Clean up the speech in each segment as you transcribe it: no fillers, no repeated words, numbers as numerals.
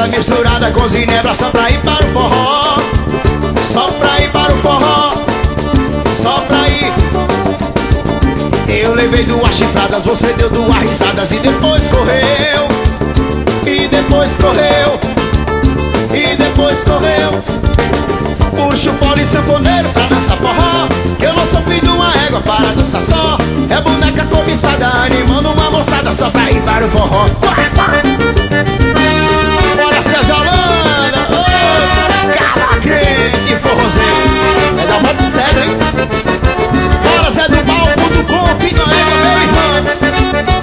cachaça misturada com ginebra, só pra ir para o forró. Só pra ir para o forró, só pra ir. Eu levei duas chifradas, você deu duas risadas e depois correu. E depois correu. E depois correu. Puxa o pole sanfoneiro pra dançar forró, que eu não sou filho de uma égua para dançar só. É boneca cobiçada animando uma moçada só pra ir para o forró. Bora Sérgio Holanda, oh, cara crente forrozeiro. É da moto cega, hein? Bora Zé do Mal.com, filho da égua, meu irmão.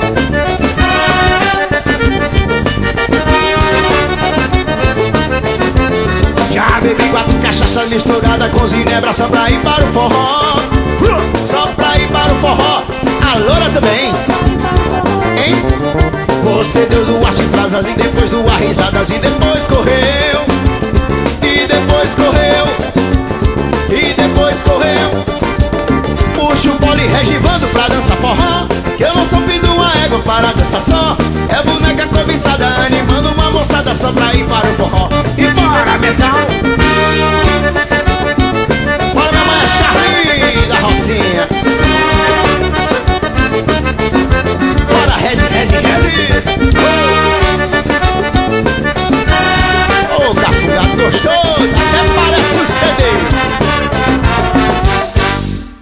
Já bebi 4 cachaça misturada com ginebra, só pra ir para o forró. Só pra ir para o forró. A loura também, hein? Você deu duas chifradas e depois duas risadas e depois correu. E depois correu. E depois correu. Puxa o pole regivando pra dançar forró, que eu não sou filho de uma égua para dançar só. É boneca cobiçada animando uma moçada só pra ir para o forró. E bora, metal!